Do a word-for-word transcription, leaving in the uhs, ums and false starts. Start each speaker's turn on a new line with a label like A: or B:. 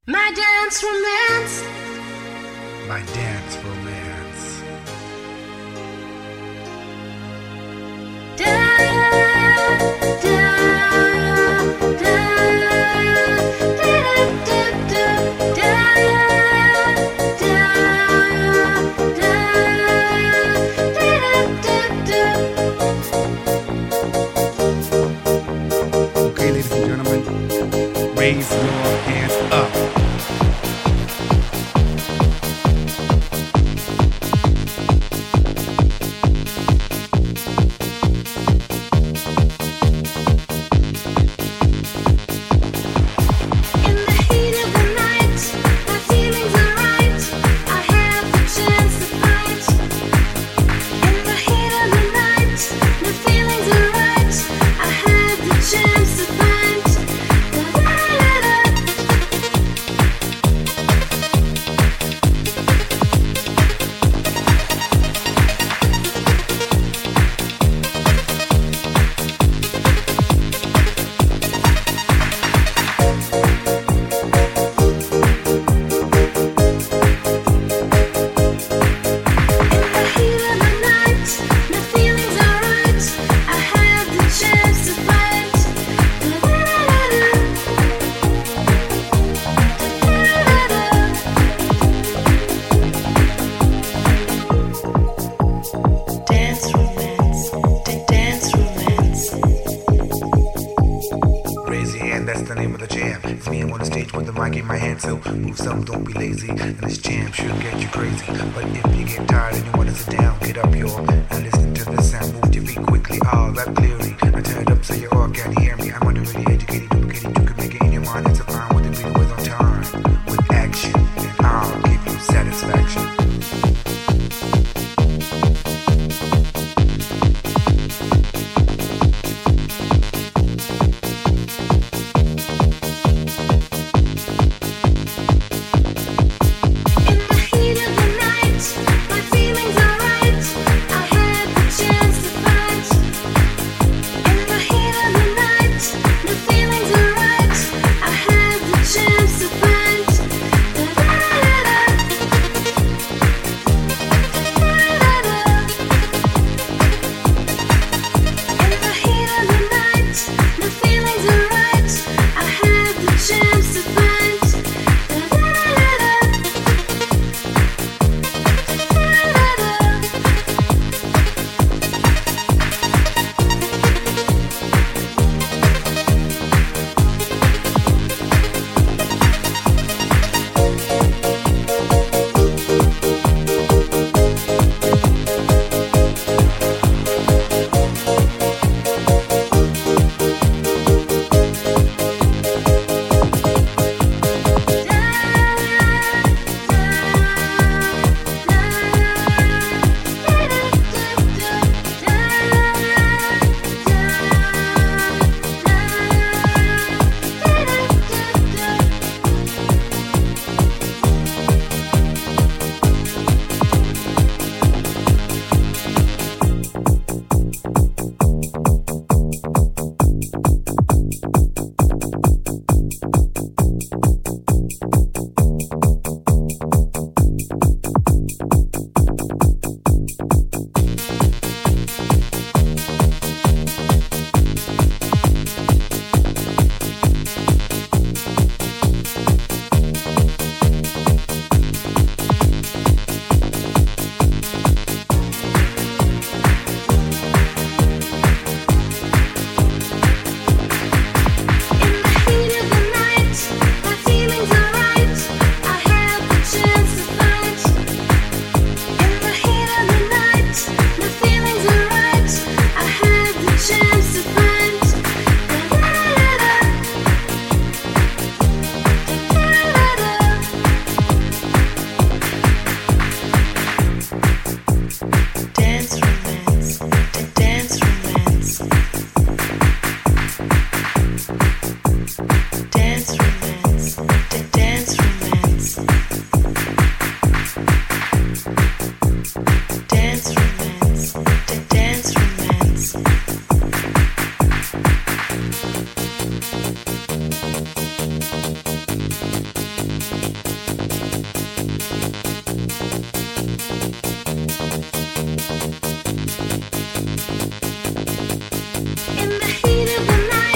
A: My dance romance.
B: My dance romance.
A: Da, da, da, da, da, da,
B: da. Okay, ladies and gentlemen, raise your hands up. That's the name of the jam. It's me, I'm on the stage with the mic in my hand. So move some, don't be lazy. And this jam should get you crazy. But if you get tired and you want to sit down, get up, y'all, and listen to the sound. Move your feet quickly, all rap clearly. I turn it up so you all can hear me. I'm under really educated, duplicated. You can make it in your mind. It's a fine with the beat with on time. With action, and I'll give you satisfaction.
A: Chance to find In the heat of the night.